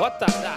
Вот так, да.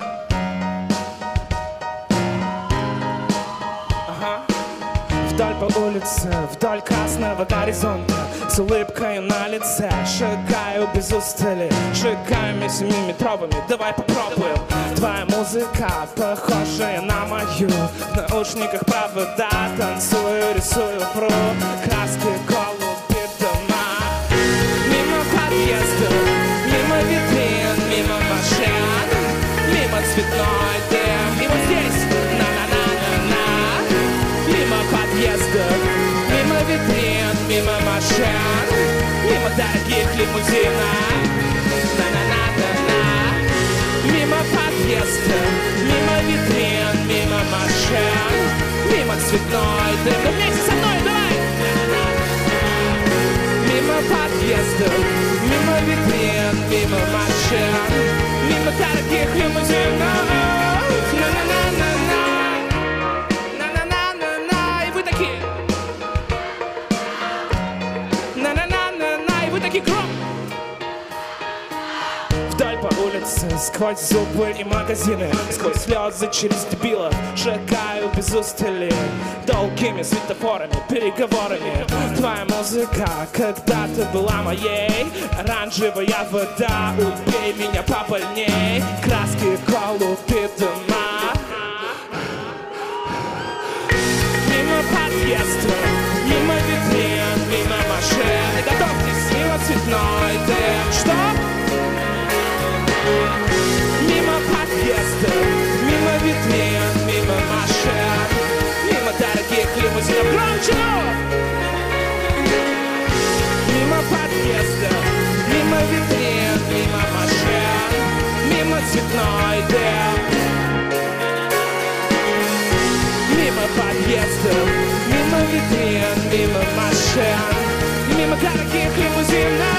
Ага. Вдаль по улице, вдоль красного горизонта, с улыбкой на лице шагаю без устали, шагаю между метровыми. Давай попробуем. Твоя музыка похожая на мою, в наушниках провода, танцую, рисую, вру, краски, голуби, дома. Мимо подъездов, мимо витрин, мимо машин, мимо цветной дым. И вот здесь на-на-на-на-на. Мимо подъездов, мимо витрин, мимо машин, мимо дорогих лимузинов. На-на-на-на-на. Мимо подъездов, мимо витрин, мимо машин, мимо цветной дым. Ну вместе со мной, давай! Мимо подъездов, мимо витрин, мимо машин, мимо дорогих лимузинов. На-на-на-на-на. На-на-на-на-на. И вы такие. На-на-на-на-на. И вы такие громко. Вдаль по улице, сквозь зубы и магазины, сквозь слезы через дебилов шагаю без устали, долгими светофорами, переговорами. Твоя музыка когда-то была моей, оранжевая вода, убей меня побольней, краски, голуби, дома. Мимо подъезда, мимо витрин, мимо машин. Готовьтесь, мимо цветной дым. Что? Мимо подъезда, мимо витрин, мимо машин, мимо дорогих лимузинов. Громче! Мимо подъезда, мимо витрин, мимо машин, мимо цветной дым. Мимо подъездов, мимо витрин, мимо машин, мимо дорогих лимузинов.